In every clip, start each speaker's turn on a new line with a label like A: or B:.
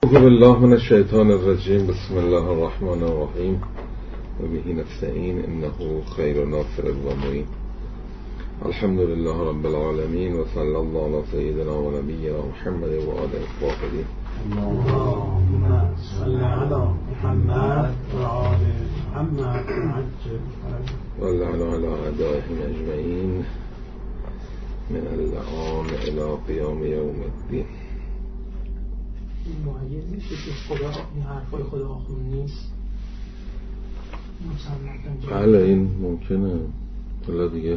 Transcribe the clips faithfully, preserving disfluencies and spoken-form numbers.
A: أعوذ بالله من الشيطان الرجيم. بسم الله الرحمن الرحيم وبه نستعين إنه خير ناصر ومعين. الحمد لله رب العالمين وصلى الله على سيدنا ونبينا محمد وآله الطاهرين.
B: اللهم صل على محمد وآل محمد
A: واللعن على أعدائهم أجمعين من الآن إلى قيام يوم الدين.
B: معین میشه که خدا این حرفای خدا آخون نیست؟
A: بله این ممکنه. حالا دیگه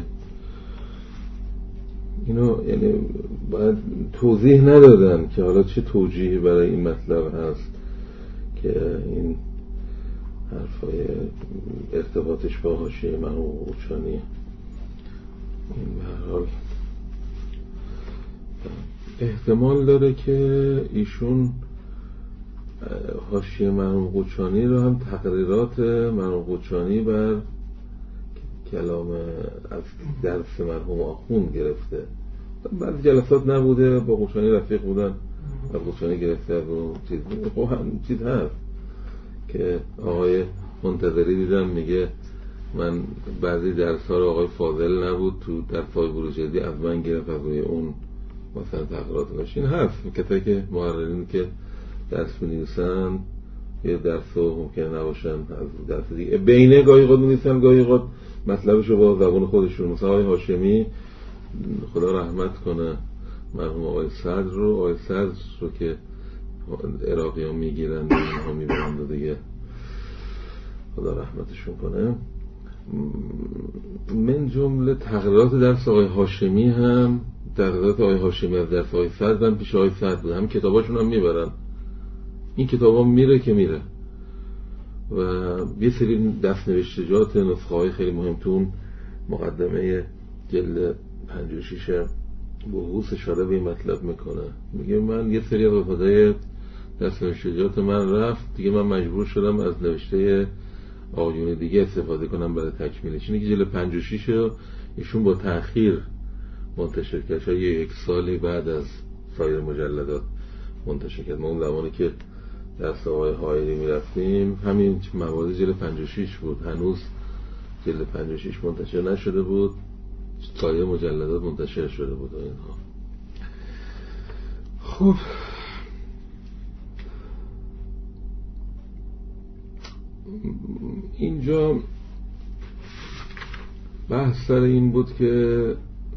A: اینو یعنی باید توضیح ندادن که حالا چه توجیهی برای این مطلب هست که این حرفای ارتباطش با حاشیه مرحوم قوچانی. این به هر حال احتمال داره که ایشون حاشیه مرحوم قوچانی رو هم تقریرات مرحوم قوچانی بر کلام از درس مرحوم آخوند گرفته. بعد جلسات نبوده، با قوچانی رفیق بودن و قوچانی گرفته و چیز خب هم چیز هست که آقای منتظری دیدم میگه من بعضی درس ها رو آقای فاضل نبود تو درس‌های بروجردی از من گرفت از روی اون مثلا تقریرات نشین هست. کتایی که محررین که درس می‌نویسن یه درس رو ممکن نباشن از درس دیگه بینه گاهی قد می‌نویسن، گاهی قد مطلبش رو با زبان خودشون. مثلا آقای هاشمی خدا رحمت کنه مرحوم آقای صدر رو آقای صدر رو که عراقی ها میگیرن اینها میبرند و دیگه خدا رحمتشون کنه. من جمله تقریرات درس آقای هاشمی هم تقریرات آقای هاشمی از درس آقای صدر هم پیش آقای صدر بود، هم کتاباشون هم میبرن. این کتاب هم میره که میره و یه سری دست نوشتجات نسخه های خیلی مهم تون مقدمه جلد پنجاه و شش بحوث اشاره به این مطلب میکنه. میگه من یه سری از افادای دست نوشتجات من رفت دیگه، من مجبور شدم از نوشته آقایون دیگه استفاده کنم برای تکمیلش. اینه که جلد پنجاه و شش ایشون با تأخیر منتشر کرد، شاید یک سالی بعد از سایر مجلدات منتشر کرد. ما اون زمانی که درس آقای حائری میرفتیم همین مواد جلد پنجاه و شش بود، هنوز جلد پنجاه و شش منتشر نشده بود، سایر مجلدات منتشر شده بود و اینها. خب اینجا بحث سر این بود که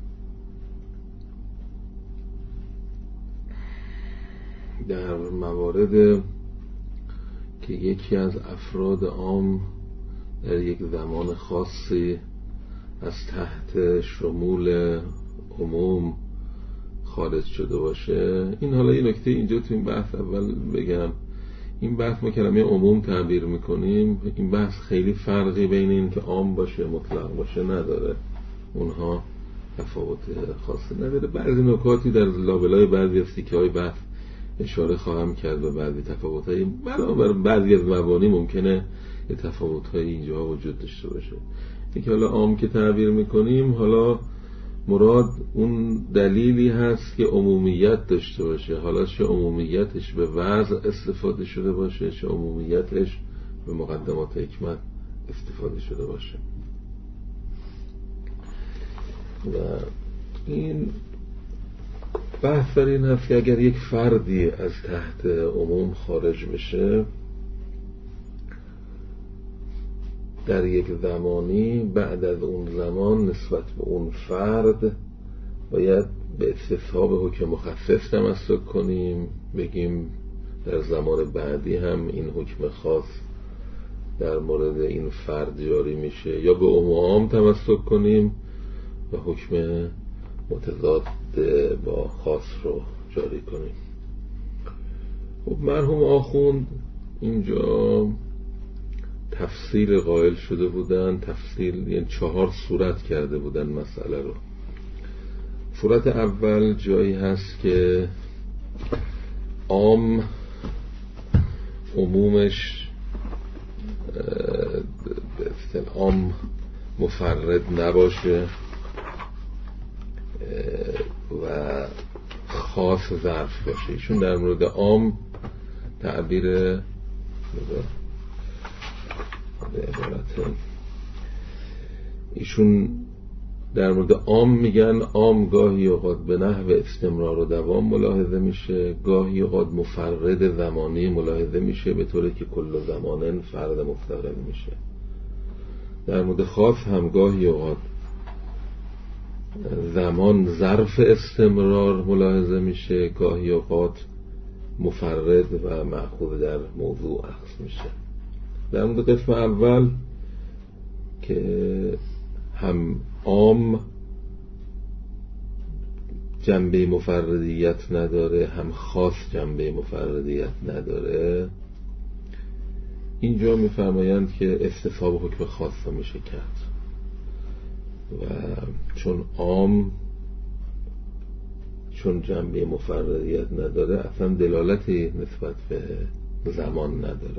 A: در موارد که یکی از افراد عام در یک زمان خاصی از تحت شمول عموم خارج شده باشه، این حالا یه نکته اینجا تو این بحث اول بگم، این بحث ما کلمه عموم تعبیر میکنیم، این بحث خیلی فرقی بین این که عام باشه مطلق باشه نداره، اونها تفاوت خاصی نداره. بعضی نکاتی در لابلای بعضی از تیکه های بحث اشاره خواهم کرد و بعضی تفاوت‌های برابر بعضی از مبانی ممکنه یه تفاوت‌های اینجا وجود داشته باشه. اینکه حالا عام که تعبیر میکنیم، حالا مراد اون دلیلی هست که عمومیت داشته باشه، حالا چه عمومیتش به وضع استفاده شده باشه چه عمومیتش به مقدمات حکمت استفاده شده باشه. و این بحث در این هست که اگر یک فردی از تحت عموم خارج بشه در یک زمانی، بعد از اون زمان نسبت به اون فرد باید به استصحاب حکم مخصص تمسک کنیم، بگیم در زمان بعدی هم این حکم خاص در مورد این فرد جاری میشه، یا به عموم تمسک کنیم و حکم متضاد با خاص رو جاری کنیم. خب مرحوم آخوند اینجا تفصیل قائل شده بودن، تفصیل یعنی چهار صورت کرده بودن مسئله رو. صورت اول جایی هست که عام عمومش به اصطلاح عام مفرد نباشه و خاص ظرف باشه. ایشون در مورد عام تعبیر به عبارت ایشون در مورد عام میگن عام گاهی اوقات به نحو استمرار و دوام ملاحظه میشه، گاهی اوقات مفرد زمانی ملاحظه میشه به طوری که کل زمانن فرد مستقل میشه. در مورد خاص هم گاهی اوقات زمان ظرف استمرار ملاحظه میشه، گاهی اوقات مفرد و مأخوذ در موضوع اخذ میشه. در مورد قسم اول که هم عام جنبه مفردیت نداره هم خاص جنبه مفردیت نداره، اینجا میفرمایند که استصحاب حکم خاص رو میشه کرد و چون عام چون جنبه مفردیت نداره اصلا دلالتی نسبت به زمان نداره،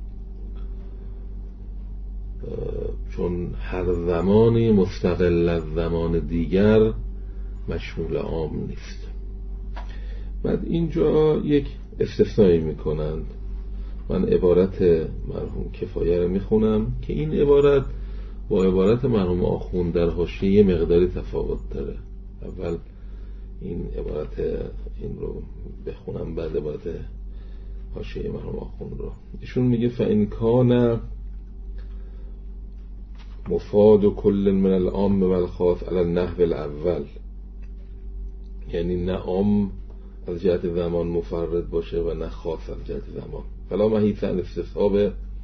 A: چون هر زمانی مستقل از زمان دیگر مشمول عام نیست. بعد اینجا یک استثنایی میکنند. من عبارت مرحوم کفایه رو میخونم که این عبارت با عبارت مرحوم آخوند در حاشیه یه مقداری تفاوت داره. اول این عبارت این رو بخونم بعد عبارت حاشیه مرحوم آخوند رو. ایشون میگه فإن کان مفاد و کل من العام و الخاص علی النحو الاول، یعنی نه عام از جهت زمان مفرد باشه و نه خاص از جهت زمان. فلا محیط عن استصحاب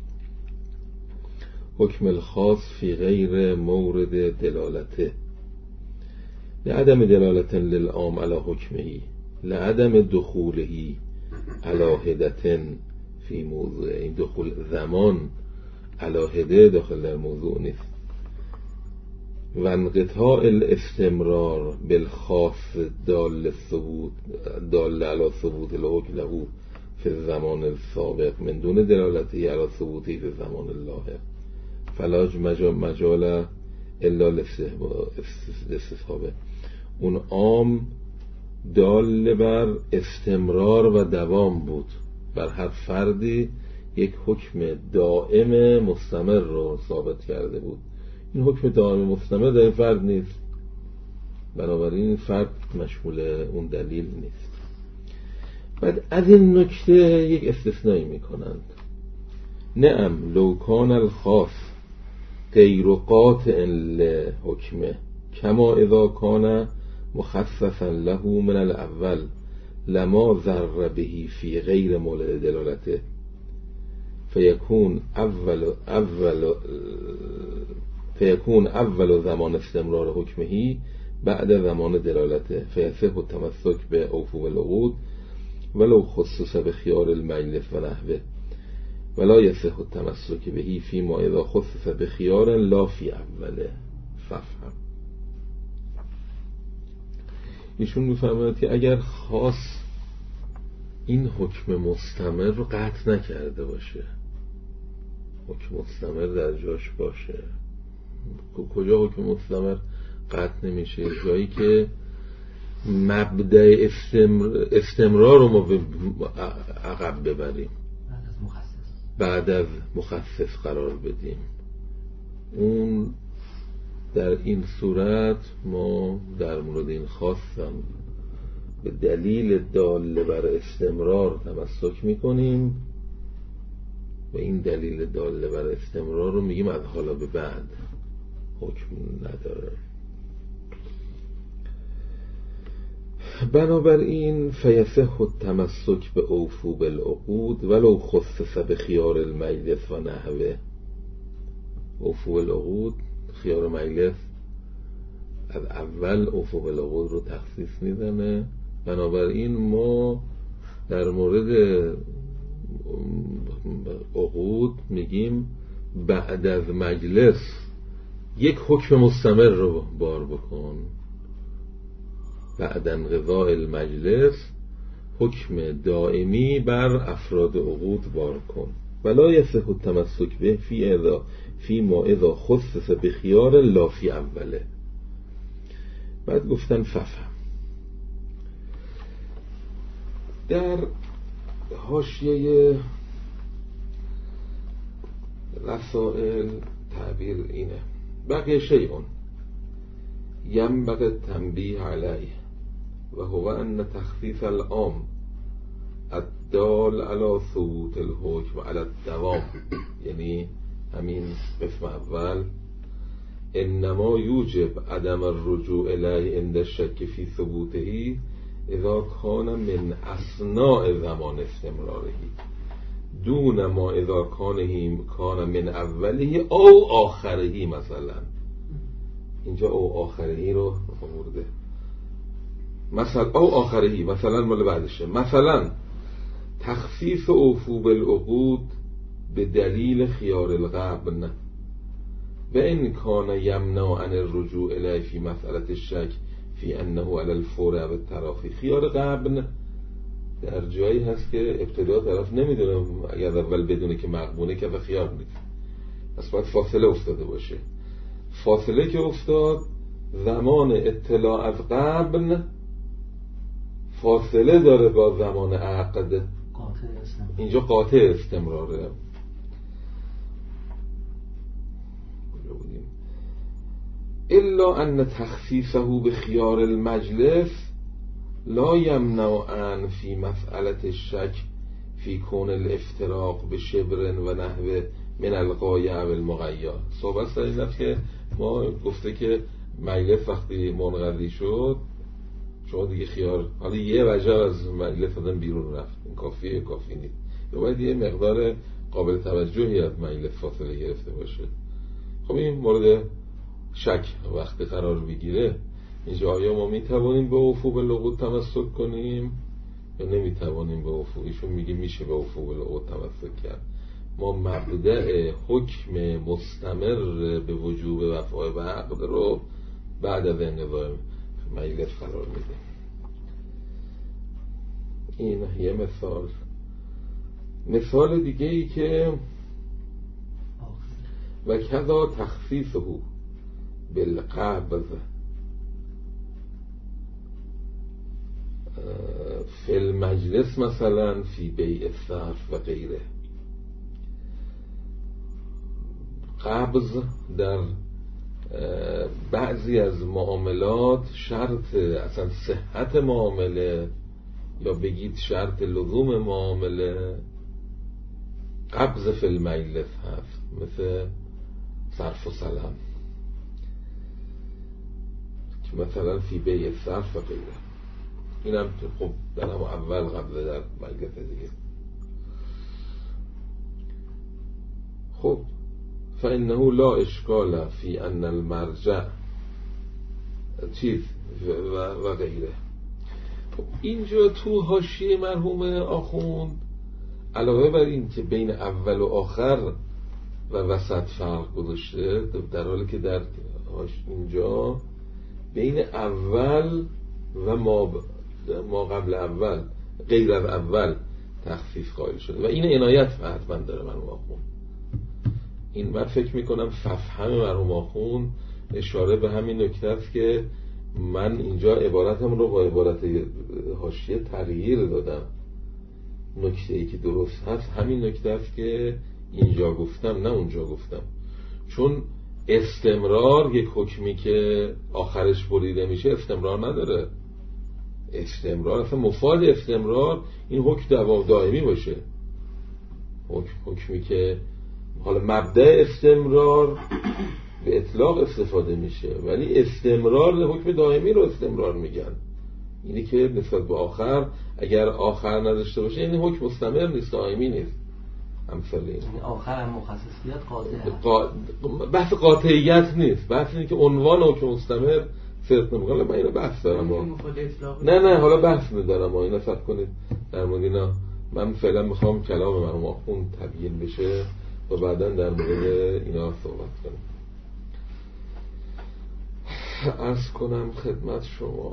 A: حکم الخاص فی غیر مورد دلالته لعدم دلالت للعام علی حکمه لعدم دخوله علی هدة فی موضوع. این دخول زمان علی هده داخل در موضوع نیست. و انقطاع الاستمرار بالخاص دال ثبوت دال علی ثبوت الحکم له فی الزمان السابق من دون دلالتی علی ثبوتی فی الزمان اللاحق فلاج مجال الا الاستصحابه. اون عام دال بر استمرار و دوام بود، بر هر فردی یک حکم دائم مستمر رو ثابت کرده بود. این حکم دائم مستمر در این فرد نیست، بنابراین این فرد مشمول اون دلیل نیست. بعد از این نکته یک استثنایی میکنند. نعم لو کان الخاص غیر قاطع لحکمه کما اذا کان مخصصا له من الاول لما ضر به فی غیر مولد دلالته فیکون اول اول فیکون اول زمان استمرار حکمه بعد زمان دلالته فیصح التمسک به اوفو العقود ولو خصوص به خیار المجلس و نحوه ولا یصح التمسک به فی ما اذا خصوص به خیار لا فی اوله. ففهم ایشون میفرماید که اگر خاص این حکم مستمر رو قطع نکرده باشه، حکم مستمر در جاش باشه. کجا حکم مستمر قطع نمیشه؟ جایی که مبدأ استمر... استمرار رو ما عقب ببریم، بعد از مخصص قرار بدیم. اون در این صورت ما در مورد این خاصم به دلیل دال بر استمرار تمسک میکنیم و این دلیل دال بر استمرار رو میگیم از حالا به بعد حکم نداره. بنابراین فیصح التمسک به اوفو بالعقود ولو خصص به خیار المجلس و نحوه. اوفو بالعقود، خیار مجلس از اول اوفو بالعقود رو تخصیص میزنه. بنابراین ما در مورد عقود میگیم بعد از مجلس یک حکم مستمر رو بار بکن، بعد انقضاء المجلس حکم دائمی بر افراد عقود بار کن. ولا یصح التمسک به فی اذا فی ما اذا خصص بخیار لا فی اوله. بعد گفتن ففهم. در حاشیه رسائل تعبیر اینه: بقی شیئون ینبغی التنبیه علیه و هو ان تخفیف العام الدال علی ثبوت الحکم علی الدوام، یعنی همین قسم اول، انما یوجب عدم الرجوع الیه عند الشک فی ثبوته اذا کان من اثناء زمان استمراره دون ما اذا کان کان من اوله او آخره. مثلا اینجا او آخره رو آورده، مثلا او آخره مثلا مال بعدشه، مثلا تخفیف اوفو بالعقود به دلیل خیار الغبن و این کان یمنع عن الرجوع الیه فی مسئله الشک فی انه علی الفور و التراخی. خیار غبن در جایی هست که ابتدا طرف نمیدونه، اگر اول بدونه که مغبونه که به خیار نیست، پس باید فاصله افتاده باشه. فاصله که افتاد زمان اطلاع از غبن فاصله داره با زمان عقد، اینجا قاطع استمراره. الا ان تخفیفه به خیار المجلس لا یمنع عن فی مسئله الشک فی کون الافتراق به شبر و نحو من الغایه و المغیا. صحبت سر این است که ما گفته که مجلس وقتی منقضی شد شما دیگه خیار، حالا یه وجه از مجلس آدم بیرون رفت، این کافیه کافی نیست، یا باید یه مقدار قابل توجهی از مجلس فاصله گرفته باشه. خب این مورد شک وقتی قرار بگیره، اینجا آیا ما میتوانیم به وفو بالعقود تمسک کنیم یا نمیتوانیم به وفو؟ ایشون میگه میشه به وفو بالعقود تمسک کرد. ما مبدأ حکم مستمر به وجوب وفای به عقد رو بعد از انقضای مجلس قرار میده. این یه مثال. مثال دیگه ای که و کذا تخفیفه بالقبض فی المجلس مثلا فی بیع الصرف و غیره. قبض در بعضی از معاملات شرط اصلا صحت معامله یا بگید شرط لزوم معامله قبض فی المجلس هست، مثل صرف و سلم که مثلا فی بیع صرف و غیره. این هم خب در هم اول قبض در مجلس دیگه. خب فإنه لا اشکال فی ان المرجع چیز و, و غیره. خب اینجا تو حاشیه مرحوم آخوند علاوه بر این که بین اول و آخر و وسط فرق گذاشته، در حالی که در اینجا بین اول و ما ما قبل اول غیر از اول تخفیف قائل شده و این عنایت حتما داره مرحوم آخوند. این من فکر میکنم ففهم مرحوم آخوند اشاره به همین نکته است که من اینجا عبارتم رو با عبارت حاشیه تغییر دادم. نکته ای که درست هست همین نکته است که اینجا گفتم، نه اونجا گفتم. چون استمرار یک حکمی که آخرش بریده میشه استمرار نداره. استمرار اصلا مفاد استمرار این حکم دوام دائمی باشه. حکم حکمی که حالا مبدأ استمرار به اطلاق استفاده میشه، ولی استمرار حکم دائمی رو استمرار میگن. اینی که نسبت به آخر اگر آخر نداشته باشه این حکم مستمر نیست، دائمی نیست. امثال این
C: آخر هم مخصصیت قاطع
A: قا... بحث قاطعیت نیست، بحث اینه که عنوان حکم مستمر صرف نمیگه. من اینو بحث دارم ها. نه نه حالا بحث ندارم ها، اینو صبر کنید در مورد اینا. من فعلا میخوام کلام مرحوم آخوند تبیین بشه و بعدا در مورد اینا صحبت کنم. عرض کنم خدمت شما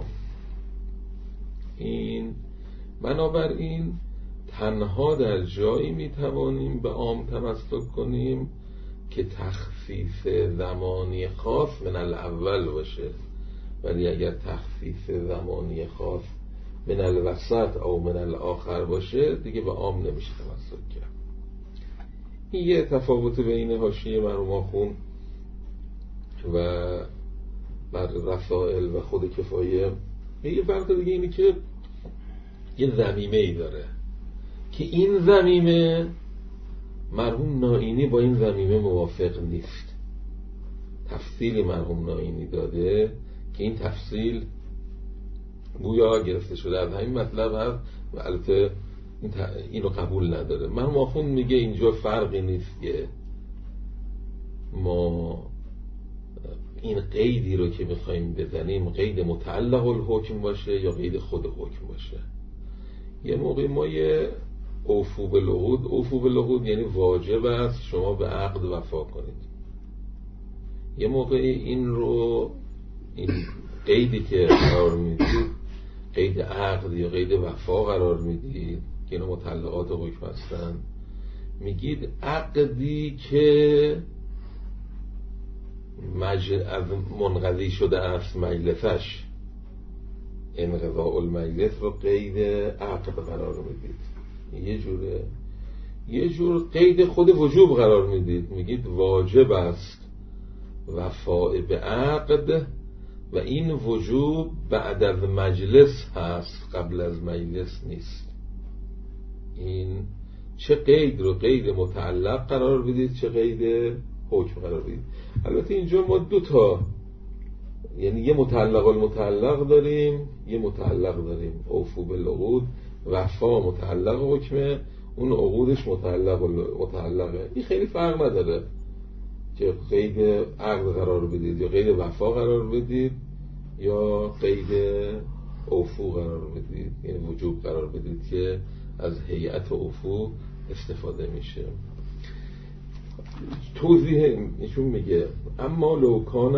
A: این بنابراین تنها در جایی میتوانیم به عام تمسک کنیم که تخفیف زمانی خاص من الاول باشه، ولی اگر تخفیف زمانی خاص من الوسط او من الاخر باشه دیگه به عام نمیشه تمسک کرد. این یه تفاوت بین حاشیه مرحوم آخوند و بر رسائل و خود کفایه. یه فرق دیگه اینه که یه ضمیمه ای داره که این ضمیمه مرحوم نائینی با این ضمیمه موافق نیست. تفصیلی مرحوم نائینی داده که این تفصیل گویا گرفته شده از همین مطلب هست و البته اینو قبول نداره. مرحوم آخوند میگه اینجا فرقی نیست که ما این قیدی رو که میخواییم بزنیم قید متعلق الحکم باشه یا قید خود حکم باشه. یه موقع ما یه اوفو بالعقود، اوفو بالعقود یعنی واجب است شما به عقد وفا کنید. یه موقع این رو این قیدی که قرار میدید قید عقد یا قید وفا قرار میدید که اینا متعلقات حکم هستن، میگید عقدی که مج... از منقضی شده است مجلسش، انقضاء المجلس رو قید عقد قرار میدید. یه جوره یه جور قید خود وجوب قرار میدید، میگید واجب است وفاء به عقد و این وجوب بعد از مجلس هست قبل از مجلس نیست. این چه قید رو قید متعلق قرار بدید چه قید حکم قرار بدید. البته اینجا ما دو تا یعنی یه متعلق المتعلق داریم یه متعلق داریم اوفو بالعقود، وفا متعلق حکمه، اون عقودش متعلق متعلقه. این خیلی فرق نداره که قید عقد قرار بدید یا قید وفا قرار بدید یا قید اوفو قرار بدید، یعنی وجوب قرار بدید که از هیئت اوفو استفاده میشه. توضیح ایشون میگه اما لوکان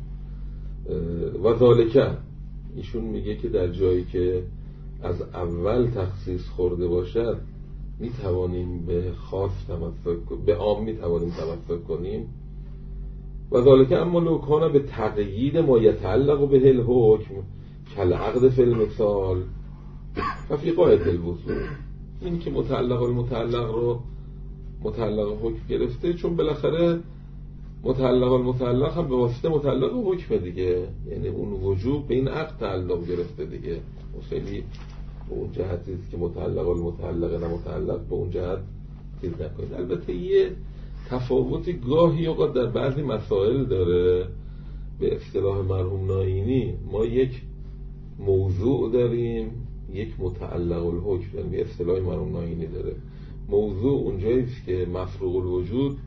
A: و ذالکه، ایشون میگه که در جایی که از اول تخصیص خورده باشد میتوانیم به خاص تمسک به عام میتوانیم تمسک کنیم. و ذالکه اما لوکان به تقیید ما یتعلق به الحکم کالعقد فی المثال و فی قاعدة الوضوء. این که متعلق المتعلق رو متعلق حکم گرفته چون بالاخره متعلق المتعلق هم به واسطه متعلق حکم دیگه، یعنی اون وجوب به این عقد تعلق گرفته دیگه. و خیلی به اون جهتی است که متعلق المتعلق نه متعلق به اون جهت چیز نکنید. البته یه تفاوتی گاهی اوقات در بعضی مسائل داره. به اصطلاح مرحوم نائینی ما یک موضوع داریم یک متعلق الحکم داریم. به اصطلاح مرحوم نائینی داره موضوع اونجاییست که مفروغ الوجود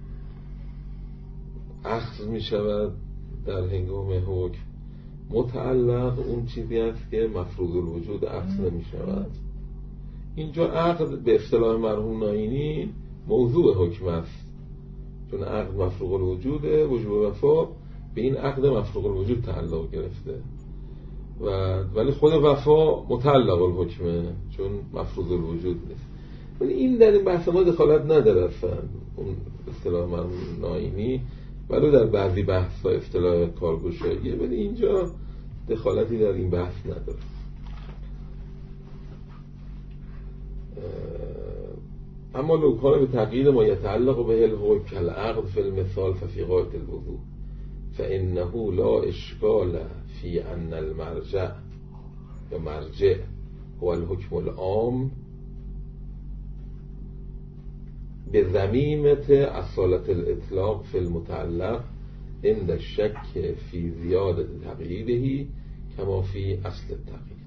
A: اخذ می شود در هنگام حکم، متعلق اون چیزی است که مفروض الوجود اخذ نمی شود. اینجا عقد به اصطلاح مرحوم نائینی موضوع حکم است چون عقد مفروغ الوجوده، وجوب وفا به این عقد مفروغ الوجود تعلق گرفته و ولی خود وفا متعلق الحکمه چون مفروض الوجود نیست. ولی این در این بحث ما دخالت نداره اصلا اون اصطلاح مرحوم نائینی، ولی در بعضی بحث ها اصطلاح کارگشاییه، ولی اینجا دخالتی در این بحث نداره. اما لو کان به تقیید ما یتعلق به الحکم کالعقد فی المثال ففی قاعدة الوضوء فانه لا اشکال فی ان المرجع یا مرجع هو الحکم العام به ضمیمة اصالة الاطلاق فی المتعلق عند الشک فی زیادة تقییده کما فی اصل التقیید.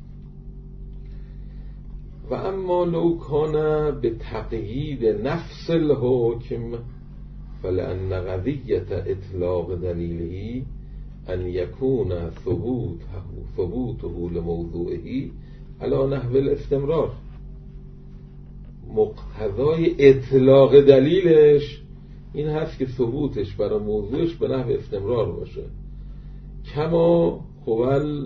A: و اما لو کان به تقیید نفس الحکم فلأن قضیة اطلاق دلیله ان یکون ثبوته ثبوته لموضوعه علی نحو الاستمرار. مقتضای اطلاق دلیلش این هست که ثبوتش برای موضوعش به نحو استمرار باشه. کما هوال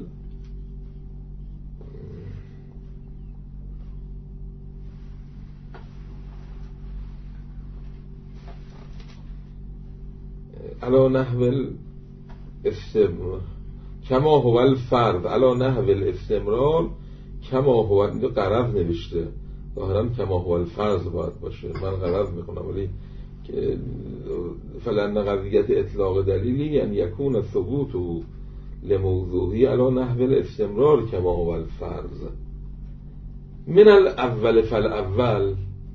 A: علی نحو الاستمرار کما هو الفرض علی نحو الاستمرار کما هو، اینجا غرض نوشته، ظاهرا کما هو الفرض باید باشه، من غرض میکنم، ولی فلن قضیت اطلاق دلیلی یعنی یکون ثبوت لموضوعی علی نحو الاستمرار کما هو الفرض من الاول فالاول،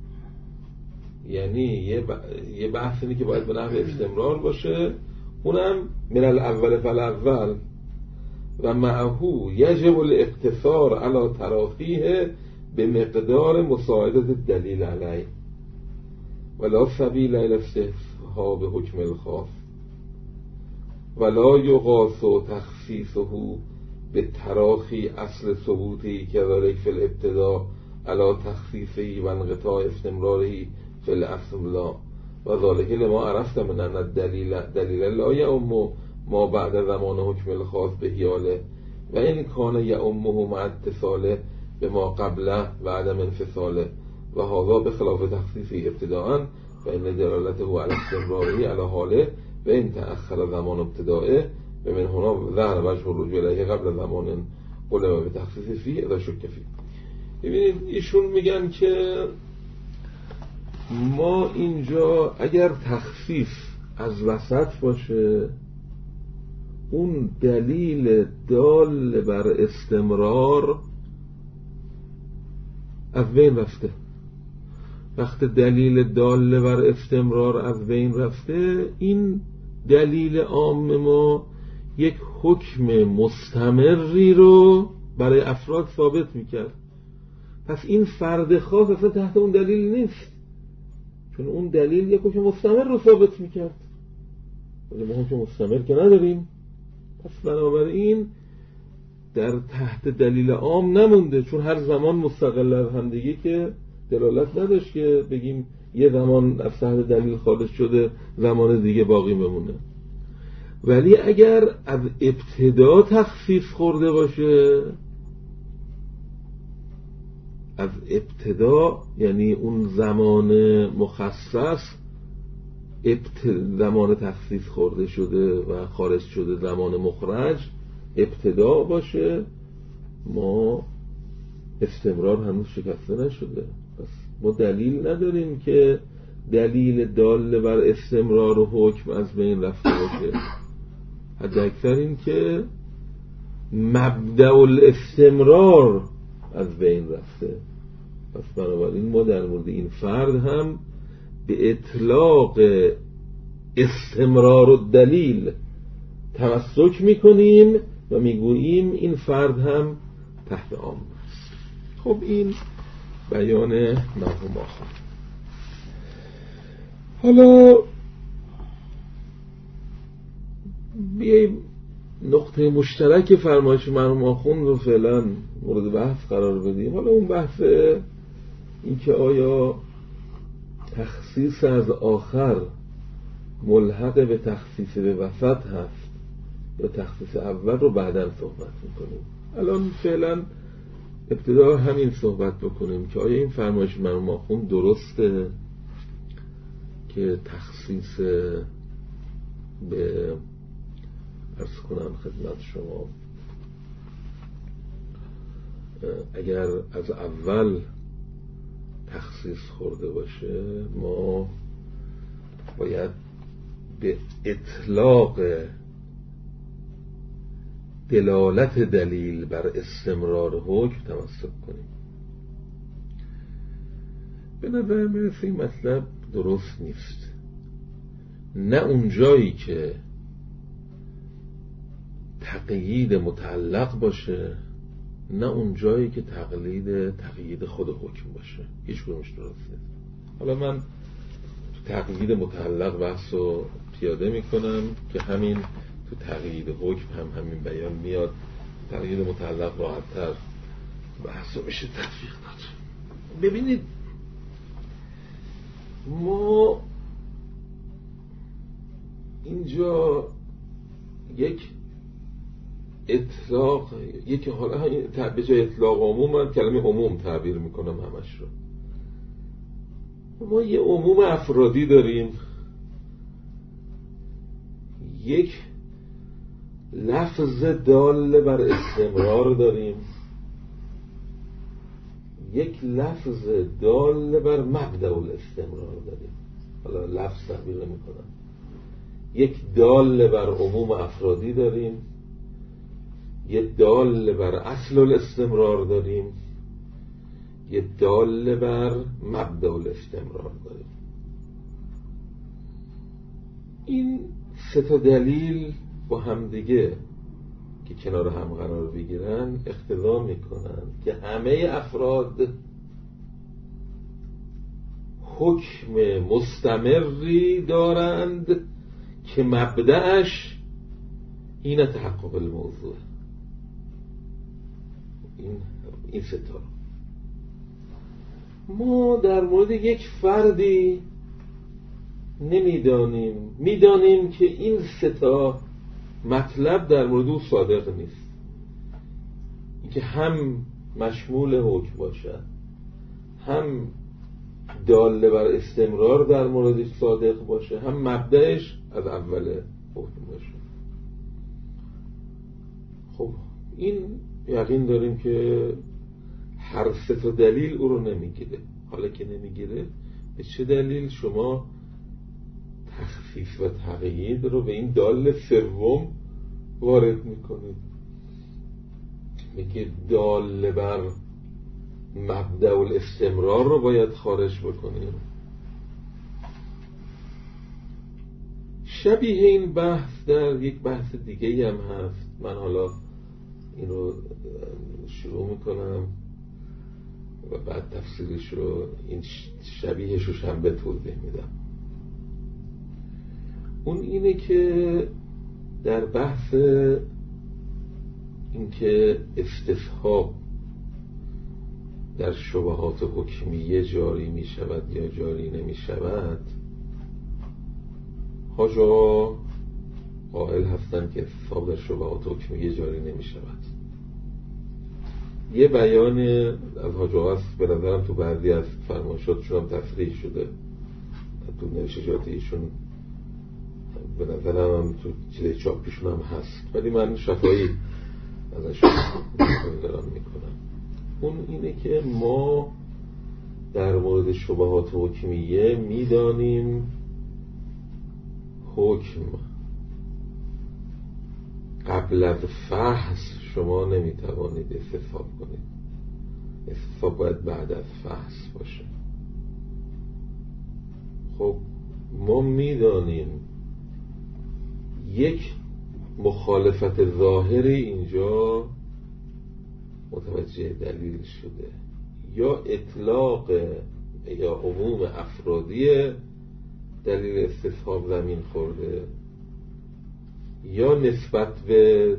A: یعنی یه بحث اینه که باید به نحو استمرار باشه، اونم من الاول فالاول و معهو یجب الاقتصار علی تراخیه به مقدار مساعدت دلیل علیه ولا سبیل الی استحباب حکم الخاص ولا یقاس تخصیصه به تراخی اصل ثبوتی که ذلك فی الابتداء علی تخصیصه و انقطاع استمراره فی الاصل لا و ذلك لما عرفت من ان الدلیل دلیل لا یعم ما بعد زمان حکم الخاص به حیاله و این کان یعمه مع اتصاله به ما قبله و عدم انفصاله و هذا بخلاف تخصیصی ابتداءً و این دلالته علی استمراره علی حاله و این تأخر زمان ابتدائه و من هنا ظهر وجه الرجوع الیه قبل زمان علم به تخصیص فی اذا شک فی. ببینید ایشون میگن که ما اینجا اگر تخصیص از وسط باشه، اون دلیل دال بر استمرار از بین رفته. وقت دلیل دال بر استمرار از بین رفته، این دلیل عام ما یک حکم مستمری رو برای افراد ثابت میکرد. پس این فرد خاص اصلا تحت اون دلیل نیست، چون اون دلیل یک حکم مستمر رو ثابت میکرد، ولی ما حکم مستمر که نداریم. پس بنابراین در تحت دلیل عام نمونده، چون هر زمان مستقل از همدیگه که دلالت نداشت که بگیم یه زمان از تحت دلیل خارج شده زمان دیگه باقی بمونه. ولی اگر از ابتدا تخصیص خورده باشه، از ابتدا یعنی اون زمان مخصص زمان تخصیص خورده شده و خارج شده زمان مخرج ابتدا باشه، ما استمرار هنوز شکسته نشده، پس ما دلیل نداریم که دلیل دال بر استمرار و حکم از بین رفته باشه. حد اکثر این که مبدأ الاستمرار از بین رفته. پس بنابراین ما در مورد این فرد هم به اطلاق استمرار و دلیل تمسک میکنیم و میگوییم این فرد هم تحت عام است. خب این بیان مرحوم آخوند. حالا بیاییم نقطه مشترک فرمایش مرحوم آخوند رو فعلا مورد بحث قرار بدیم. حالا اون بحث این که آیا تخصیص از آخر ملحق به تخصیص به وسط هست یا تخصیص اول رو بعداً صحبت میکنیم. الان فعلا ابتدا همین صحبت بکنیم که آیا این فرمایش مرحوم آخوند درسته که تخصیص به عرض کنم خدمت شما اگر از اول تخصیص خورده باشه ما باید به اطلاق دلالت دلیل بر استمرار حکم تمسک کنیم. به نظر میرسه این مطلب درست نیست. نه اون جایی که تقیید متعلق باشه، نه اون جایی که تقلید تقیید خود حکم باشه، هیچ کدومش درست نیست. حالا من تو تقیید متعلق بحث رو پیاده میکنم که همین تو تقیید حکم هم همین بیان میاد. تقیید متعلق راحت‌تر بحث رو میشه تطبیق داد. ببینید ما اینجا یک اطلاق یک حالا به جای اطلاق عموم من کلمه عموم تعبیر میکنم همش رو. ما یه عموم افرادی داریم، یک لفظ دال بر استمرار داریم یک لفظ دال بر مبدأ الاستمرار داریم. حالا لفظ تعبیر میکنم. یک دال بر عموم افرادی داریم، یک دال بر اصل الاستمرار داریم، یک دال بر مبدأ الاستمرار داریم. این سه تا دلیل با هم دیگه که کنار هم قرار بگیرن اقتضا میکنن که همه افراد حکم مستمری دارند که مبدأش این تحقق الموضوع. این این ستا ما در مورد یک فردی نمیدانیم، میدانیم که این ستا مطلب در مورد او صادق نیست، اینکه هم مشمول حکم باشد، هم داله بر استمرار در موردش صادق باشه، هم مبدأش از اول حکم باشه. خب این یقین داریم که هر سه تا دلیل او رو نمیگیره. حالا که نمیگیره، به چه دلیل شما تخفیف و تقیید رو به این دال سوم وارد میکنید؟ میگه دال بر مبدأ الاستمرار رو باید خارج بکنیم. شبیه این بحث در یک بحث دیگه هم هست. من حالا این رو شروع میکنم و بعد تفصیلش رو، این شبیهش رو شنبه توضیح میدم. اون اینه که در بحث اینکه استصحاب در شبهات حکمیه جاری می شود یا جاری نمی شود، حاجا قائل هستند که استصحاب در شبهات حکمیه جاری نمی شود. یه بیان از حاجا هست، به نظرم تو بعضی از فرمایشاتشون هم تصریح شده، تو نوشتجات ایشون به نظرم هم تو چیز چاپیشون هم هست، ولی من شفایی ازشون دارم میکنم. اون اینه که ما در مورد شبهات حکمیه میدانیم حکم قبل از فحص شما نمیتوانید استصحاب کنید، استصحاب باید بعد از فحص باشه. خب ما میدانیم یک مخالفت ظاهری اینجا متوجه دلیل شده، یا اطلاق یا عموم افرادی دلیل استصحاب زمین خورده، یا نسبت به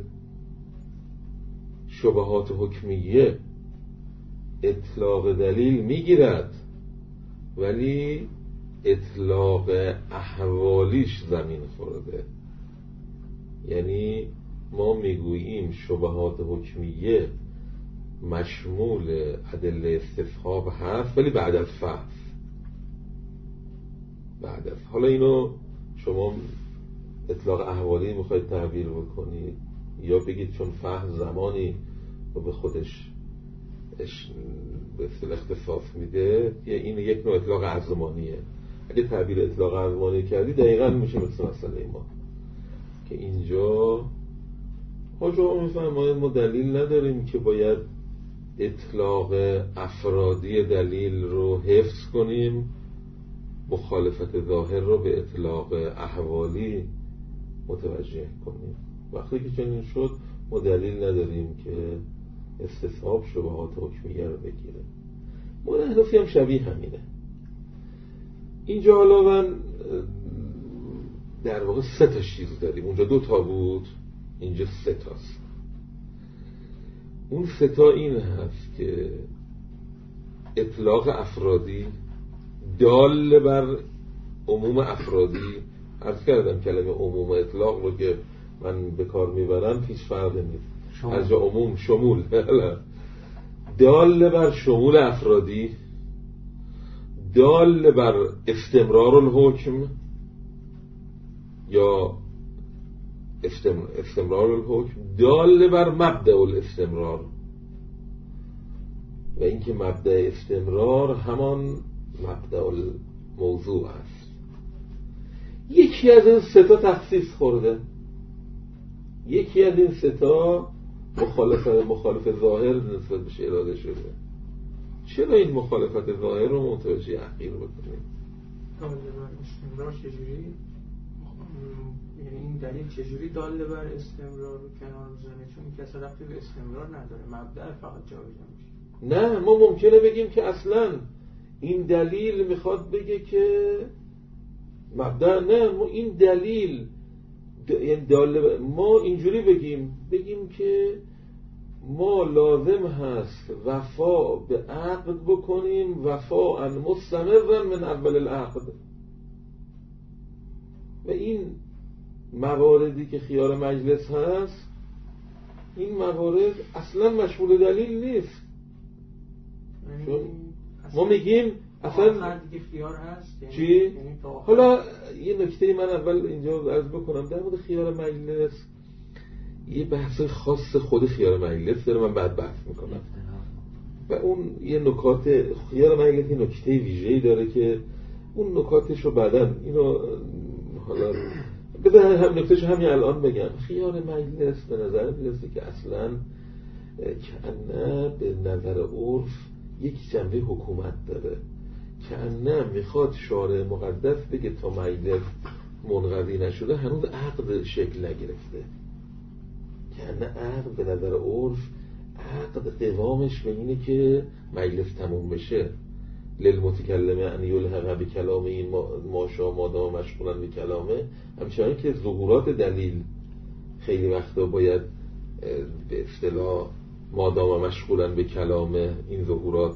A: شبهات حکمیه اطلاق دلیل میگیرد ولی اطلاق احوالیش زمین خورده. یعنی ما میگوییم شبهات حکمیه مشمول ادله استصحاب هست ولی بعد از فحص، بعد از حالا اینو شما اطلاق احوالی میخواید تعبیر بکنید یا بگید چون فحص زمانی رو به خودش به اصطلاح اختصاص میده، یا این یک نوع اطلاق ازمانیه. اگه تعبیر اطلاق ازمانی کردی دقیقاً میشه مثل مسئله ما که اینجا حاجا میفرماید ما دلیل نداریم که باید اطلاق افرادی دلیل رو حفظ کنیم، مخالفت ظاهر رو به اطلاق احوالی متوجه کنیم. وقتی که چنین شد ما دلیل نداریم که استصحاب شبهات حکمیه رو بگیره. مورد اهدافی هم شبیه همینه. اینجا حالا من در واقع سه تا چیز داریم. اونجا دو تا بود، اینجا سه تاست. اون سه تا این هست که اطلاق افرادی دال بر عموم افرادی. عرض کردم کلمه عموم و اطلاق رو که من به کار میبرم هیچ فرقی نیست، از جا عموم شمول دال بر شمول افرادی، دال بر استمرار الحکم یا استمرار الحکم، دال بر مبدأ الاستمرار. و اینکه مبدأ استمرار همان مبدأ الموضوع است. یکی از این سه تا تخصیص خورده، یکی از این سه تا مخالف مخالف ظاهر نسبت بهش اراده شده. چرا این مخالفت ظاهر رو متوجه اخیر بکنیم؟
B: داله بر استمرار چجوری؟ یعنی این دلیل چجوری داله بر استمرار رو کنار میزنه؟ چون این کسی ربطی به استمرار نداره، مبدأ فقط جابجا میشه.
A: نه، ما ممکنه بگیم که اصلا این دلیل میخواد بگه که مبدأ، نه، ما این دلیل د... داله ما اینجوری بگیم بگیم که ما لازم هست وفا به عقد بکنیم، وفا ان مستمرا من اول العقد. و این مواردی که خیار مجلس هست، این موارد اصلا مشمول دلیل نیست. چون ما میگیم اصلا
B: دیگه خیار هست.
A: چی؟ یعنی حالا یه نکته من اول اینجا عرض بکنم در مورد خیار مجلس. یه بحث خاص خود خیار مجلس داره، من بعد بحث میکنم. و اون یه نکات خیار مجلس یه نکته ویژه‌ای داره که اون نکاتش رو بعداً اینو حالا بذار هم نکتهش همین الان بگم. خیار مجلس به نظر میرسه که اصلاً کأنه به نظر عرف یک جنبه حکومت داره، کأنه میخواد شارع مقدس بگه تا مجلس منقضی نشده هنوز عقد شکل نگرفته. کأنه عقد به نظر عرف عقد قوامش به اینه که مجلس تموم بشه. للمتکلم ان یلحق بکلامه این ماشا مادام مشغولن به کلامه، همچنان که ظهورات دلیل خیلی وقتا باید به اصطلاح مادام مشغولن به کلامه این ظهورات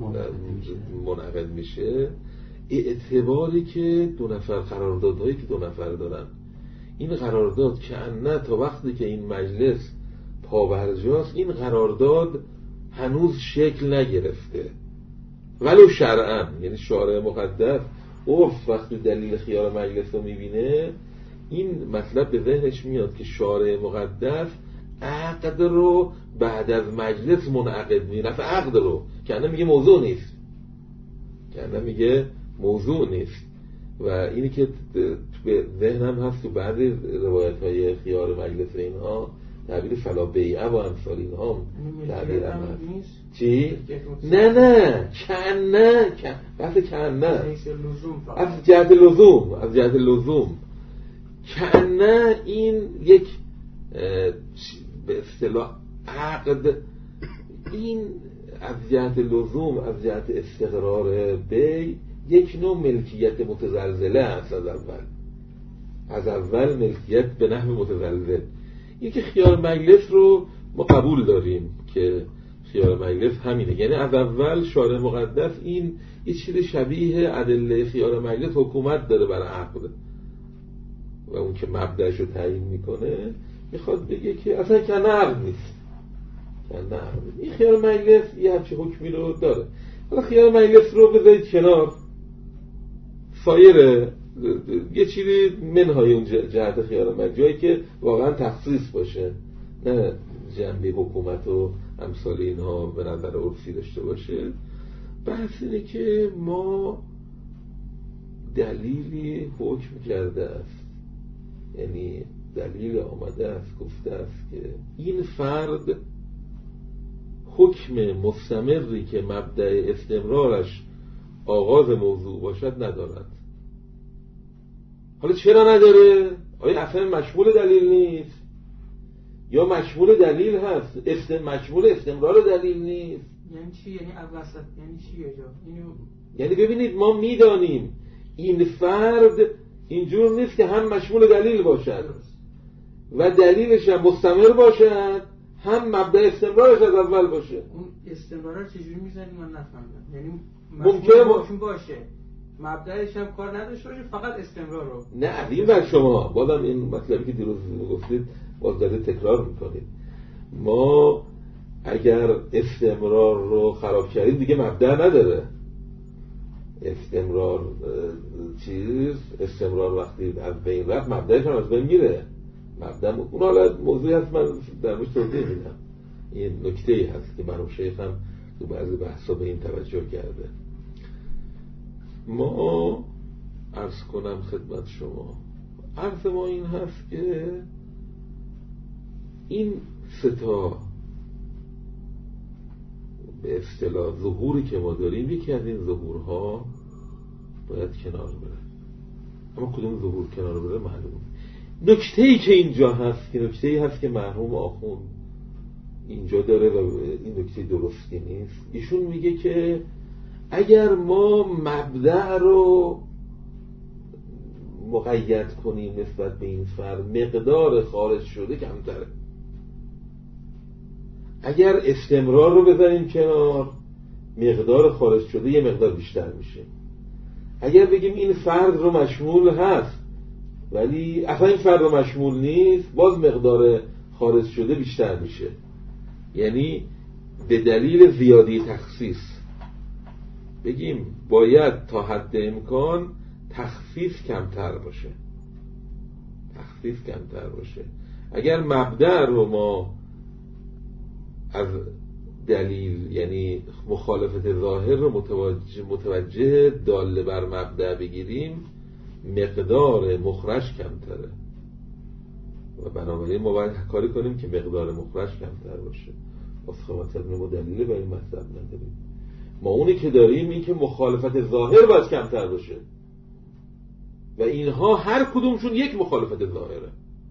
A: منعقد میشه. اعتباری که دو نفر قراردادهایی که دو نفر دارن، این قرارداد که نه تا وقتی که این مجلس پابرجاست این قرارداد هنوز شکل نگرفته ولو شرعاً. یعنی شارع مقدس عرف وقتی دلیل خیار مجلس رو میبینه این مطلب به ذهنش میاد که شارع مقدس عقد رو بعد از مجلس منعقد می‌کنه، عقد رو که نه میگه موضوع نیست، که نه میگه موضوع نیست. و اینی که به ذهنم هست تو بعضی روایت‌های خیار مجلس اینها تعبیر فلا بیعه و امثال اینها تعبیر هم هست. چی؟ نه نه کنه بحث کنه از جهت لزوم از جهت لزوم کنه این یک به اصطلاح عقد، این از جهت لزوم از جهت استقرار بی یک نوع ملکیت متزلزله است. از اول از اول ملکیت به نحو متزلزل. این که خیار مجلس رو ما قبول داریم که خیار مجلس همینه، یعنی از اول شارع مقدس این یه چیز شبیه ادله خیار مجلس حکومت داره برای عقد و اون که مبدأش رو تعیین میکنه میخواد بگه که اصلا که عقد نیست، که عقد نیست. این خیار مجلس یه همچه حکمی رو داره. حالا خیار مجلس رو بذارید کنار، سایر یه چیزی منهای اون جهت خیار مجلس، جایی که واقعا تخصیص باشه، نه جنبه حکومت و امثال اینها به نظر عرفی داشته باشه. بحث اینه که ما دلیلی حکم کرده است، یعنی دلیل آمده است گفته است که این فرد حکم مستمری که مبدأ استمرارش آغاز موضوع باشد ندارد. حالا چرا نداره؟ آیا اصلا مشمول دلیل نیست یا مشمول دلیل هست؟ است مشمول استمرار دلیل نیست.
B: یعنی چی؟ یعنی وسط یعنی چی اینجا؟ اینو
A: یعنی ببینید ما میدانیم این فرد اینجور نیست که هم مشمول دلیل باشد و دلیلش هم مستمر باشد، هم مبدأ استمرارش از اول باشه.
B: اون استمرار چجوری میزنی من نفهمیدم. یعنی
A: ممکنه
B: ممکن باشه مبدأش هم کار نداشته باشه، فقط استمرار رو.
A: نه عظیم بر شما، بازم این مطلبی که دیروز گفتید باز داره تکرار میکنید. ما اگر استمرار رو خراب کردیم دیگه مبدأ نداره. استمرار چیز استمرار وقتی از بین رفت مبدأش هم از بین میره. مبدأ اون حالا موضوعی هست من در موردش توضیح میدم. این نکته‌ای هست که مرحوم شیخ هم تو بعضی بحثا به این توجه کرده. ما عرض کنم خدمت شما، عرض ما این هست که این سه تا به اصطلاح ظهوری که ما داریم، یکی از این ظهورها باید کنار بره. اما کدوم ظهور کنار بره معلوم. نکته‌ای که اینجا هست که نکته‌ای هست که مرحوم آخوند اینجا داره و این نکته درستی نیست. ایشون میگه که اگر ما مبدأ رو مقید کنیم نسبت به این فرد، مقدار خارج شده کمتره. اگر استمرار رو بذاریم کنار، مقدار خارج شده یه مقدار بیشتر میشه. اگر بگیم این فرد رو مشمول هست ولی اصلا این فرد رو مشمول نیست، باز مقدار خارج شده بیشتر میشه. یعنی به دلیل زیادی تخصیص بگیم باید تا حد امکان تخفیف کمتر باشه، تخفیف کمتر باشه. اگر مبدأ رو ما از دلیل یعنی مخالفت ظاهر رو متوجه, متوجه داله بر مبدأ بگیریم، مقدار مخرج کمتره و بنابراین ما باید کاری کنیم که مقدار مخرج کمتر باشه. اصلا مثلا ما دلیل برای این مطلب نداریم. ما اونی که داریم این که مخالفت ظاهر باید کمتر باشه و اینها هر کدومشون یک مخالفت ظاهره.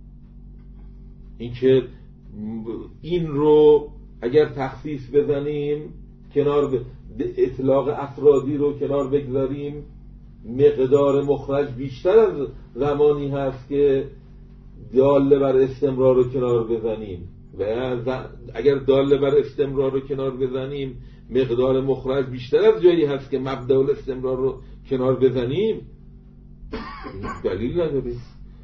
A: این که این رو اگر تخصیص بزنیم کنار ب... اطلاق افرادی رو کنار بگذاریم، مقدار مخرج بیشتر از زمانی هست که داله بر استمرار رو کنار بزنیم و اگر داله بر استمرار رو کنار بزنیم مقدار مخرج بیشتر از جایی هست که مبدأ الاستمرار رو کنار بزنیم، دلیل نداریم.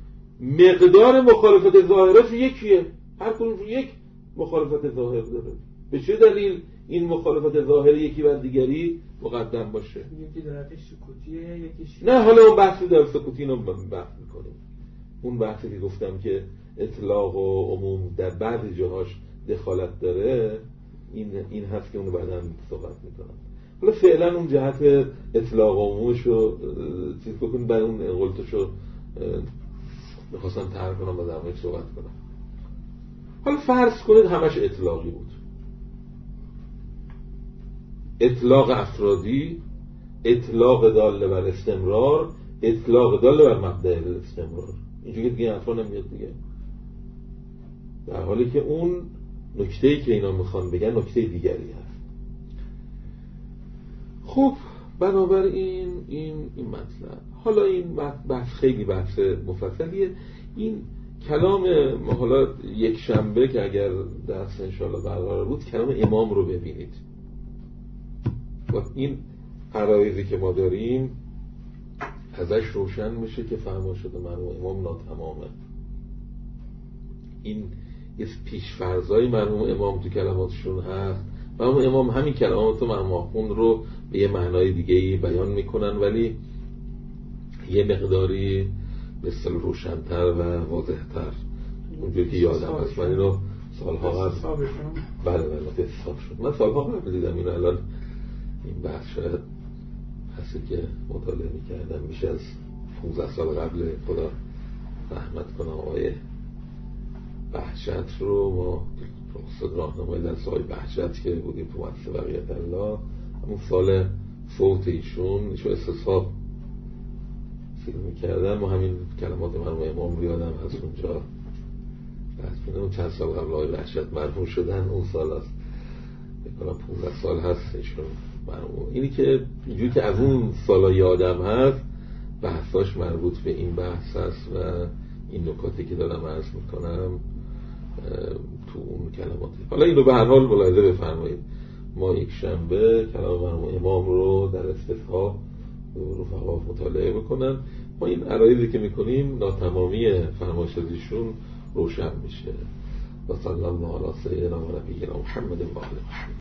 A: مقدار مخالفت ظاهرش یکیه، هر کدومش یک مخالفت ظاهر داره. به چه دلیل این مخالفت ظاهر یکی بر دیگری مقدم باشه؟
B: یکی درجه سکوتیه یکیش
A: نه. حالا اون بحثی در سکوتی رو بحث میکنیم. اون بحثی که گفتم که اطلاق و عموم در بعضی جاهاش دخالت داره، این این هست که اونو بعداً صحبت میکنم. حالا فعلا اون جهت اطلاق و عمومش رو چیز بکنیم، بعد اون قلتش رو میخواستم طرح کنم و در موردش صحبت کنم. حالا فرض کنید همش اطلاقی بود، اطلاق افرادی، اطلاق داله بر استمرار، اطلاق داله بر مبدأ استمرار. اینجوری دیگه اطلاق نمیاد دیگه، در حالی که اون نکته‌ای که اینا میخوان بگن نکته دیگری هست. خب بنابراین این این مطلب، حالا این بحث خیلی بحث مفصلیه. این کلام ما حالا یک شنبه که اگر درس انشاءالله برقرار بود، کلام امام رو ببینید و این عرایضی که ما داریم ازش روشن میشه که فرمایشات مرحوم امام ناتمامه. این پیش‌فرضای مرحوم امام تو کلماتشون هست. مرحوم امام همین کلمات مرحوم آخوند رو به یه معنای دیگه‌ای بیان میکنن ولی یه مقداری به اصطلاح روشن‌تر و واضح‌تر. اونجوری که یادم هست من اینو سالها قبل بله بله حساب شد. من سالها قبل دیدم اینو. الان این بحث شاید هستی که مطالعه میکردم میشه از پونزده سال قبل. خدا رحمت کنم آقای بهجت رو، ما رخصت راهنمای در سال بهجت که بودیم تو مدرسه بقیت الله، همون سال فوت ایشون ایشون استصحاب فیلم میکردن. ما همین کلمات مرحوم امام رو یادم از اونجا بحث کنم. چند سال قبل آقای بهجت مرحوم شدن، اون سال هست بکنم پونزده سال هست ایشون مرحوم. اینی که اینجوری که از اون سالا یادم هست بحثاش مربوط به این بحث هست و این نکاتی که دارم عرض میکنم تو اون کلماتی. حالا اینو به هر حال ملاحظه بفرمایید. ما یک شنبه کلام مرحوم امام رو در استصحاب رفقا مطالعه بکنن. ما این عرایضی که میکنیم ناتمامی فرمایشاتشون روشن میشه. و صلی الله علی سیدنا و نبینا محمد و آله محمد.